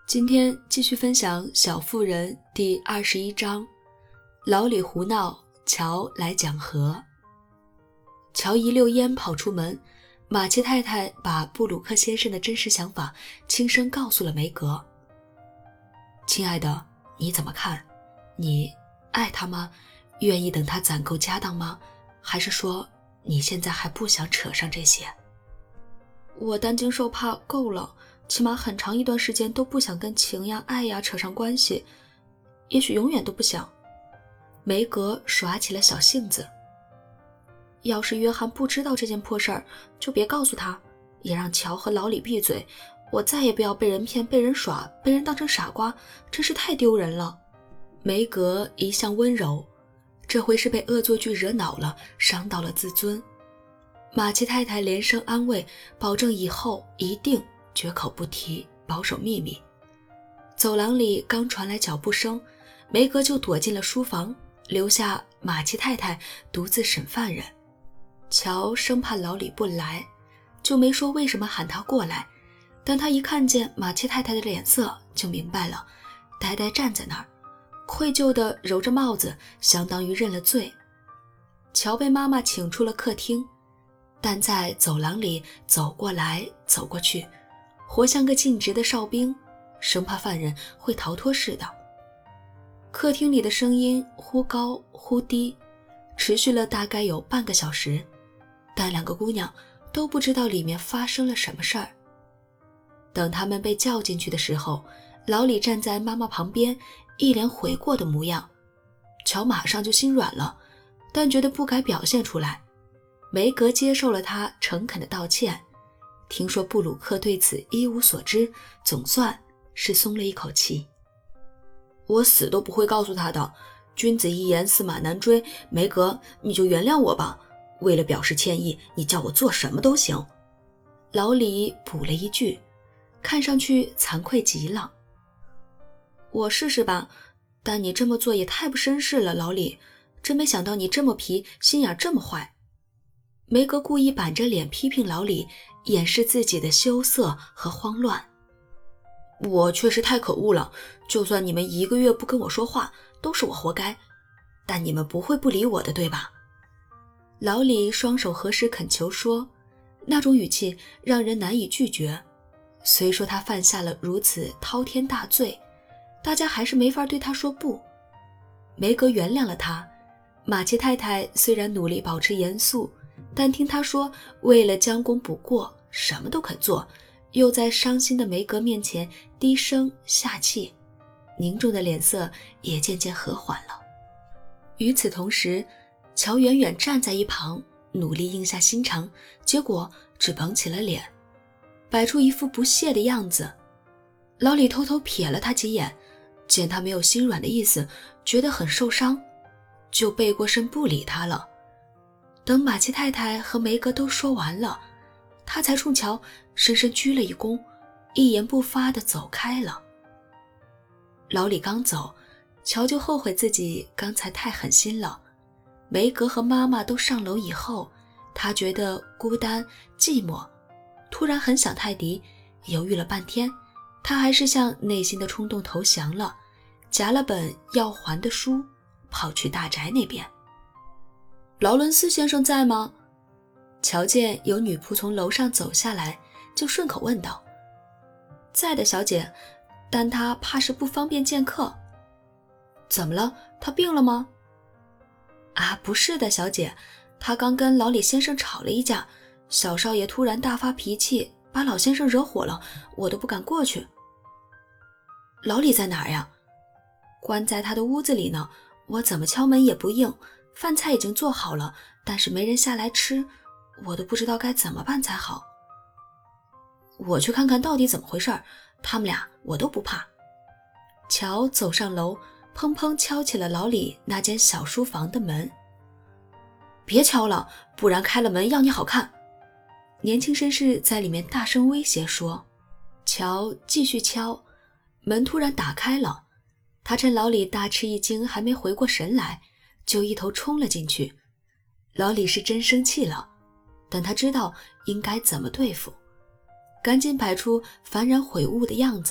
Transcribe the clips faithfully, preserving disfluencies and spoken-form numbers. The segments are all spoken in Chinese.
今天继续分享《小妇人》第二十一章，老李胡闹，乔来讲和。乔一溜烟跑出门，马奇太太把布鲁克先生的真实想法轻声告诉了梅格。亲爱的，你怎么看？你爱他吗？愿意等他攒够家当吗？还是说你现在还不想扯上这些？我担惊受怕够了，起码很长一段时间都不想跟情呀爱呀扯上关系，也许永远都不想。梅格耍起了小性子。要是约翰不知道这件破事儿，就别告诉他，也让乔和老李闭嘴，我再也不要被人骗，被人耍，被人当成傻瓜，真是太丢人了。梅格一向温柔，这回是被恶作剧惹恼了，伤到了自尊。马奇太太连声安慰，保证以后一定绝口不提，保守秘密。走廊里刚传来脚步声，梅格就躲进了书房，留下马奇太太独自审犯人。乔生怕老李不来，就没说为什么喊他过来，但他一看见马奇太太的脸色就明白了，呆呆站在那儿，愧疚地揉着帽子，相当于认了罪。乔被妈妈请出了客厅，但在走廊里走过来走过去，活像个尽职的哨兵，生怕犯人会逃脱似的。客厅里的声音忽高忽低，持续了大概有半个小时，但两个姑娘都不知道里面发生了什么事儿。等他们被叫进去的时候，老李站在妈妈旁边，一脸悔过的模样。乔马上就心软了，但觉得不该表现出来。梅格接受了他诚恳的道歉，听说布鲁克对此一无所知，总算是松了一口气。我死都不会告诉他的，君子一言驷马难追，梅格，你就原谅我吧，为了表示歉意，你叫我做什么都行。老李补了一句，看上去惭愧极了。我试试吧，但你这么做也太不绅士了，老李，真没想到你这么皮，心眼这么坏。梅格故意板着脸批评老李，掩饰自己的羞涩和慌乱。我确实太可恶了，就算你们一个月不跟我说话，都是我活该，但你们不会不理我的，对吧？老李双手合十恳求说，那种语气让人难以拒绝。虽说他犯下了如此滔天大罪，大家还是没法对他说不。梅格原谅了他。马奇太太虽然努力保持严肃，但听他说为了将功补过，什么都肯做，又在伤心的梅格面前低声下气，凝重的脸色也渐渐和缓了。与此同时，乔远远站在一旁，努力硬下心肠，结果只绷起了脸，摆出一副不屑的样子。老李偷偷瞥了他几眼，见他没有心软的意思，觉得很受伤，就背过身不理他了。等马奇太太和梅格都说完了，他才冲乔深深鞠了一躬，一言不发地走开了。老李刚走，乔就后悔自己刚才太狠心了。梅格和妈妈都上楼以后，他觉得孤单寂寞，突然很想泰迪，犹豫了半天，他还是向内心的冲动投降了，夹了本要还的书，跑去大宅那边。劳伦斯先生在吗？瞧见有女仆从楼上走下来，就顺口问道。在的，小姐，但他怕是不方便见客。怎么了？他病了吗？啊，不是的，小姐，他刚跟老李先生吵了一架，小少爷突然大发脾气，把老先生惹火了，我都不敢过去。老李在哪儿呀？关在他的屋子里呢，我怎么敲门也不应，饭菜已经做好了，但是没人下来吃，我都不知道该怎么办才好。我去看看到底怎么回事，他们俩我都不怕。乔走上楼，砰砰敲起了老李那间小书房的门。别敲了，不然开了门要你好看。年轻绅士在里面大声威胁说。乔继续敲，门突然打开了，他趁老李大吃一惊还没回过神来，就一头冲了进去。老李是真生气了，但他知道应该怎么对付，赶紧摆出幡然悔悟的样子，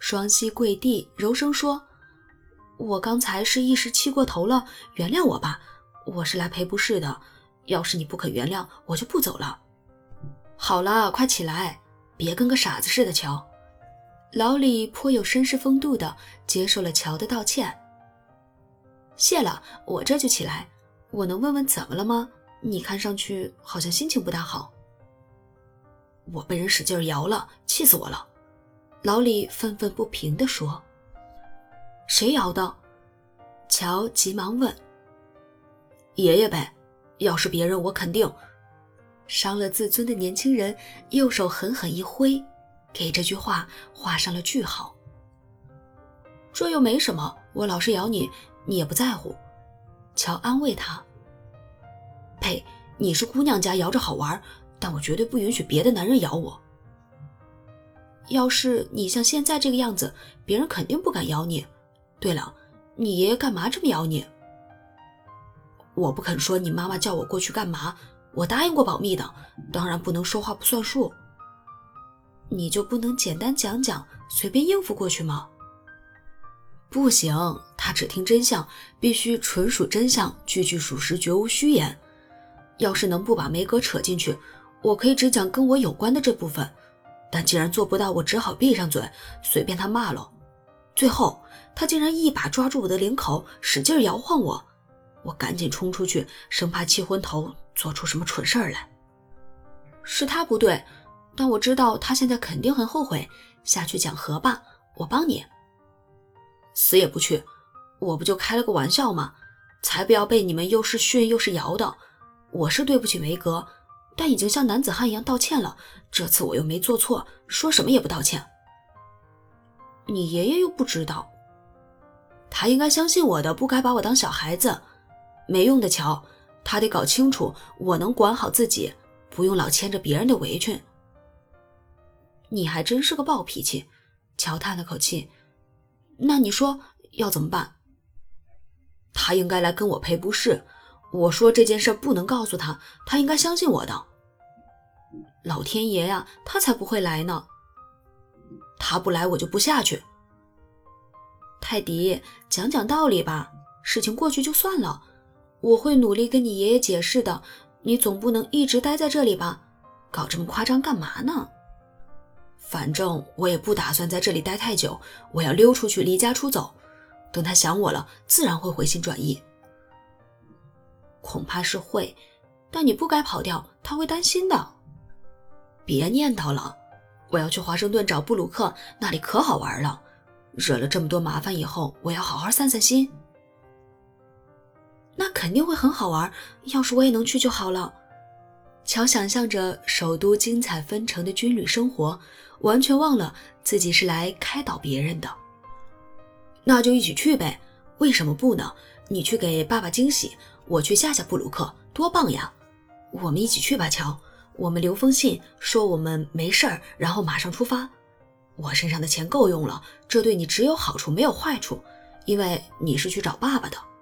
双膝跪地，柔声说：“我刚才是一时气过头了，原谅我吧，我是来赔不是的，要是你不肯原谅，我就不走了。”好了，快起来，别跟个傻子似的，乔。老李颇有绅士风度的接受了乔的道歉。谢了，我这就起来。我能问问怎么了吗？你看上去好像心情不大好。我被人使劲摇了，气死我了。老李愤愤不平地说。谁摇的？乔急忙问。爷爷呗，要是别人我肯定。伤了自尊的年轻人右手狠狠一挥，给这句话画上了句号。这又没什么，我老是咬你，你也不在乎。乔安慰他。呸，你是姑娘家摇着好玩，但我绝对不允许别的男人咬我。要是你像现在这个样子，别人肯定不敢咬你。对了，你爷爷干嘛这么咬你？我不肯说你妈妈叫我过去干嘛，我答应过保密的，当然不能说话不算数。你就不能简单讲讲，随便应付过去吗？不行，他只听真相，必须纯属真相，句句属实，绝无虚言。要是能不把梅格扯进去，我可以只讲跟我有关的这部分，但既然做不到，我只好闭上嘴，随便他骂了。最后他竟然一把抓住我的领口，使劲摇晃我，我赶紧冲出去，生怕气昏头做出什么蠢事儿来。是他不对，但我知道他现在肯定很后悔，下去讲和吧，我帮你。死也不去，我不就开了个玩笑吗？才不要被你们又是训又是摇的。我是对不起梅格，但已经像男子汉一样道歉了，这次我又没做错，说什么也不道歉。你爷爷又不知道，他应该相信我的，不该把我当小孩子。没用的乔，他得搞清楚我能管好自己，不用老牵着别人的围裙。你还真是个暴脾气，乔叹了口气。那你说要怎么办？他应该来跟我赔不是，我说这件事不能告诉他，他应该相信我的。老天爷呀，他才不会来呢。他不来我就不下去。泰迪，讲讲道理吧，事情过去就算了，我会努力跟你爷爷解释的，你总不能一直待在这里吧？搞这么夸张干嘛呢？反正我也不打算在这里待太久，我要溜出去离家出走，等他想我了，自然会回心转意。恐怕是会，但你不该跑掉，他会担心的。别念叨了，我要去华盛顿找布鲁克，那里可好玩了。惹了这么多麻烦以后，我要好好散散心。那肯定会很好玩，要是我也能去就好了。乔想象着首都精彩纷呈的军旅生活，完全忘了自己是来开导别人的。那就一起去呗，为什么不呢？你去给爸爸惊喜，我去吓吓布鲁克，多棒呀！我们一起去吧，乔。我们留封信说我们没事儿，然后马上出发。我身上的钱够用了，这对你只有好处没有坏处，因为你是去找爸爸的。